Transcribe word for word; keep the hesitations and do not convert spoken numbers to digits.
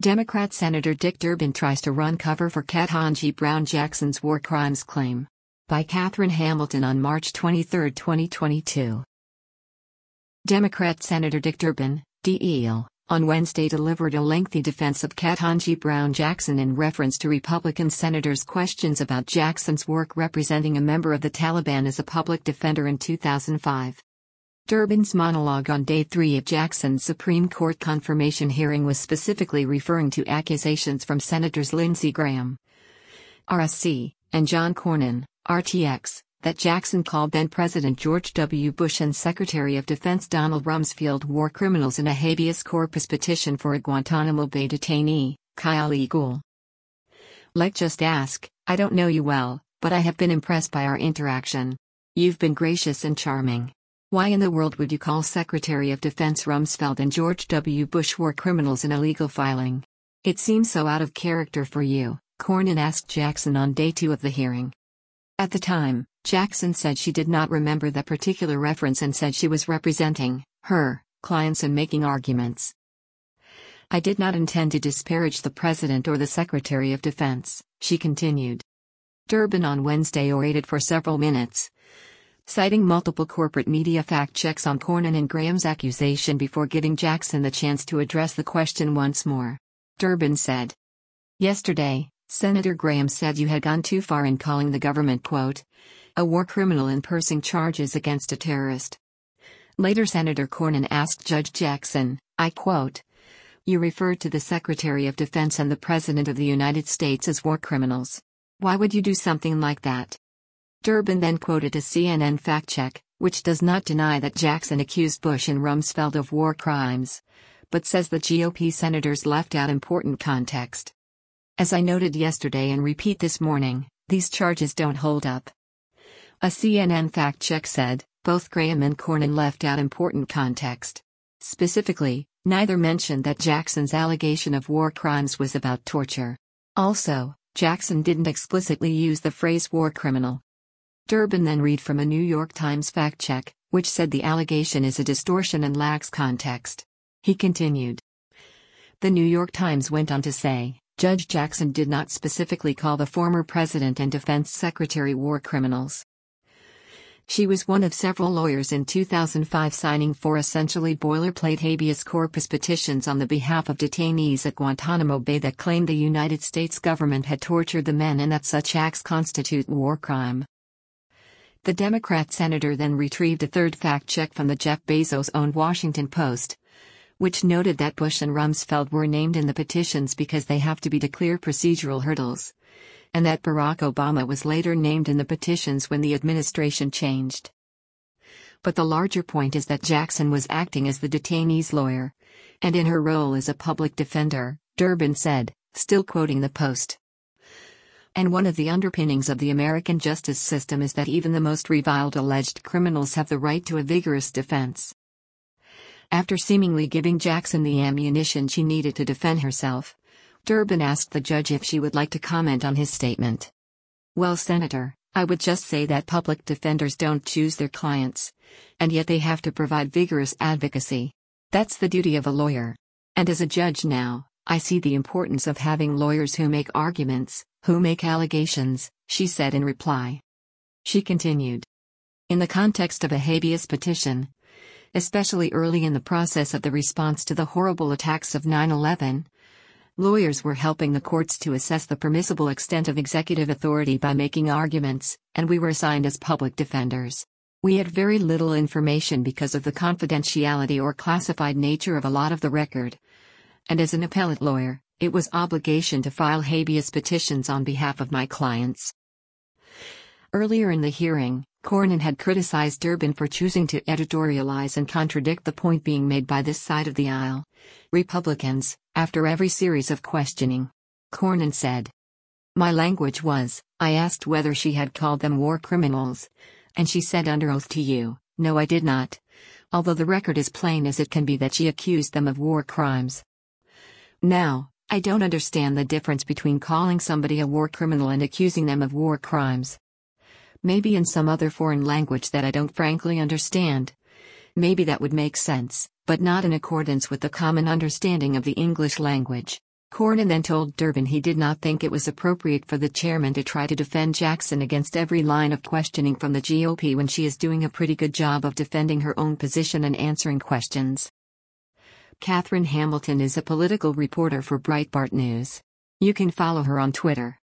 Democrat Senator Dick Durbin tries to run cover for Ketanji Brown Jackson's war crimes claim. By Catherine Hamilton on March twenty-third, twenty twenty-two. Democrat Senator Dick Durbin, D E, on Wednesday delivered a lengthy defense of Ketanji Brown Jackson in reference to Republican senators' questions about Jackson's work representing a member of the Taliban as a public defender in two thousand five. Durbin's monologue on day three of Jackson's Supreme Court confirmation hearing was specifically referring to accusations from Senators Lindsey Graham, R S C, and John Cornyn, R T X, that Jackson called then-President George W. Bush and Secretary of Defense Donald Rumsfeld war criminals in a habeas corpus petition for a Guantanamo Bay detainee, Kyle E. Gould. Like just ask, I don't know you well, but I have been impressed by our interaction. You've been gracious and charming. Why in the world would you call Secretary of Defense Rumsfeld and George W. Bush war criminals in a legal filing? It seems so out of character for you, Cornyn asked Jackson on day two of the hearing. At the time, Jackson said she did not remember that particular reference and said she was representing her clients and making arguments. I did not intend to disparage the President or the Secretary of Defense, she continued. Durbin on Wednesday orated for several minutes, citing multiple corporate media fact-checks on Cornyn and Graham's accusation before giving Jackson the chance to address the question once more. Durbin said, "Yesterday, Senator Graham said you had gone too far in calling the government, quote, a war criminal and pursing charges against a terrorist." Later Senator Cornyn asked Judge Jackson, I quote, "You referred to the Secretary of Defense and the President of the United States as war criminals. Why would you do something like that?" Durbin then quoted a C N N fact-check, which does not deny that Jackson accused Bush and Rumsfeld of war crimes, but says the G O P senators left out important context. As I noted yesterday and repeat this morning, these charges don't hold up. A C N N fact-check said, both Graham and Cornyn left out important context. Specifically, neither mentioned that Jackson's allegation of war crimes was about torture. Also, Jackson didn't explicitly use the phrase war criminal. Durbin then read from a New York Times fact-check, which said the allegation is a distortion and lacks context. He continued. The New York Times went on to say, Judge Jackson did not specifically call the former president and defense secretary war criminals. She was one of several lawyers in two thousand five signing four essentially boilerplate habeas corpus petitions on the behalf of detainees at Guantanamo Bay that claimed the United States government had tortured the men and that such acts constitute war crime. The Democrat senator then retrieved a third fact-check from the Jeff Bezos-owned Washington Post, which noted that Bush and Rumsfeld were named in the petitions because they have to be to clear procedural hurdles, and that Barack Obama was later named in the petitions when the administration changed. But the larger point is that Jackson was acting as the detainee's lawyer, and in her role as a public defender, Durbin said, still quoting the Post. And one of the underpinnings of the American justice system is that even the most reviled alleged criminals have the right to a vigorous defense. After seemingly giving Jackson the ammunition she needed to defend herself, Durbin asked the judge if she would like to comment on his statement. Well, Senator, I would just say that public defenders don't choose their clients, and yet they have to provide vigorous advocacy. That's the duty of a lawyer. And as a judge now, I see the importance of having lawyers who make arguments, who make allegations, she said in reply. She continued. In the context of a habeas petition, especially early in the process of the response to the horrible attacks of nine eleven, lawyers were helping the courts to assess the permissible extent of executive authority by making arguments, and we were assigned as public defenders. We had very little information because of the confidentiality or classified nature of a lot of the record. And as an appellate lawyer, it was obligation to file habeas petitions on behalf of my clients. Earlier in the hearing, Cornyn had criticized Durbin for choosing to editorialize and contradict the point being made by this side of the aisle, Republicans, after every series of questioning. Cornyn said, "My language was, I asked whether she had called them war criminals, and she said under oath to you, no I did not, although the record is plain as it can be that she accused them of war crimes. Now, I don't understand the difference between calling somebody a war criminal and accusing them of war crimes. Maybe in some other foreign language that I don't frankly understand. Maybe that would make sense, but not in accordance with the common understanding of the English language. Cornyn then told Durbin he did not think it was appropriate for the chairman to try to defend Jackson against every line of questioning from the G O P when she is doing a pretty good job of defending her own position and answering questions. Catherine Hamilton is a political reporter for Breitbart News. You can follow her on Twitter.